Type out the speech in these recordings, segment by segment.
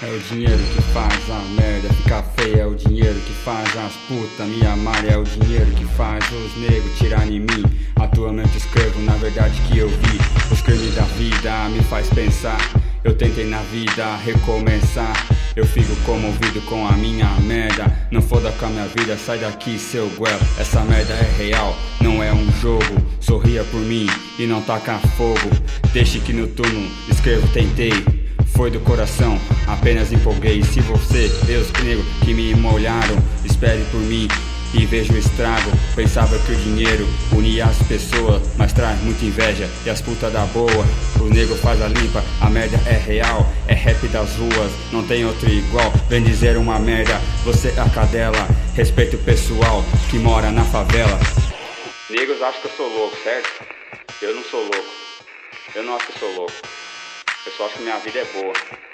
É o dinheiro que faz a merda ficar feia, é o dinheiro que faz as putas me amarem, é o dinheiro que faz os negros tirar em mim. Atualmente escrevo na verdade que eu vi, os crimes da vida me faz pensar. Eu tentei na vida recomeçar, eu fico comovido com a minha merda. Não foda com a minha vida, sai daqui seu guelo. Essa merda é real, não é um jogo. Sorria por mim e não taca fogo. Deixe que no turno escrevo tentei. Foi do coração, apenas empolguei. Se você vê os negros que me molharam, espere por mim e veja o estrago. Pensava que o dinheiro unia as pessoas, mas traz muita inveja e as putas da boa. O nego faz a limpa, a merda é real, é rap das ruas, não tem outro igual. Vem dizer uma merda, você é a cadela. Respeito o pessoal que mora na favela. Negros acham que eu sou louco, certo? Eu não sou louco, eu não acho que eu sou louco. Eu só acho que minha vida é boa.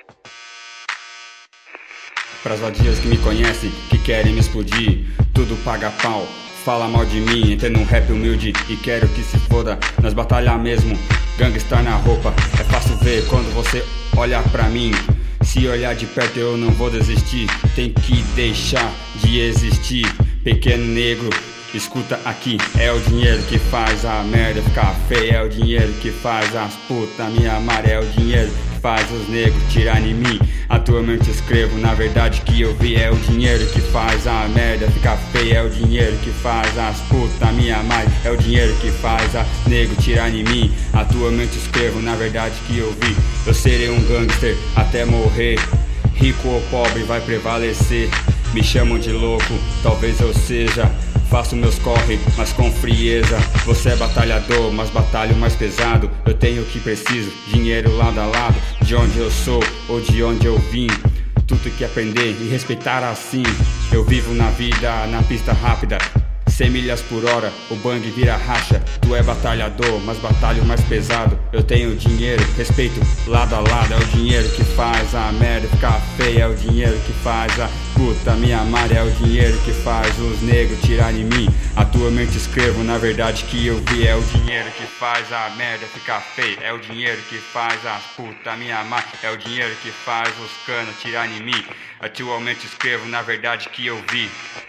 Pras vadias que me conhecem, que querem me explodir, tudo paga pau, fala mal de mim. Entrei num rap humilde e quero que se foda. Nós batalhar mesmo, gangsta na roupa. É fácil ver quando você olha pra mim. Se olhar de perto eu não vou desistir. Tem que deixar de existir. Pequeno negro, escuta aqui, é o dinheiro que faz a merda ficar feia, é o dinheiro que faz as putas me amar, é o dinheiro que faz os negros tirar em mim. Atualmente escrevo na verdade que eu vi, é o dinheiro que faz a merda ficar feia, é o dinheiro que faz as putas me amar, é o dinheiro que faz a negro tirar em mim. Atualmente escrevo na verdade que eu vi, eu serei um gangster até morrer, rico ou pobre vai prevalecer. Me chamam de louco, talvez eu seja. Faço meus corre, mas com frieza. Você é batalhador, mas batalho mais pesado. Eu tenho o que preciso, dinheiro lado a lado. De onde eu sou ou de onde eu vim, tudo que aprender e respeitar assim. Eu vivo na vida, na pista rápida, 100 milhas por hora, o bang vira racha. Tu é batalhador, mas batalho mais pesado. Eu tenho dinheiro, respeito lado a lado. É o dinheiro que faz a merda ficar feia, é o dinheiro que faz a puta me amar, é o dinheiro que faz os negros tirar em mim. Atualmente escrevo na verdade que eu vi, é o dinheiro que faz a merda ficar feia, é o dinheiro que faz as puta me amar, é o dinheiro que faz os canos tirar em mim. Atualmente escrevo na verdade que eu vi.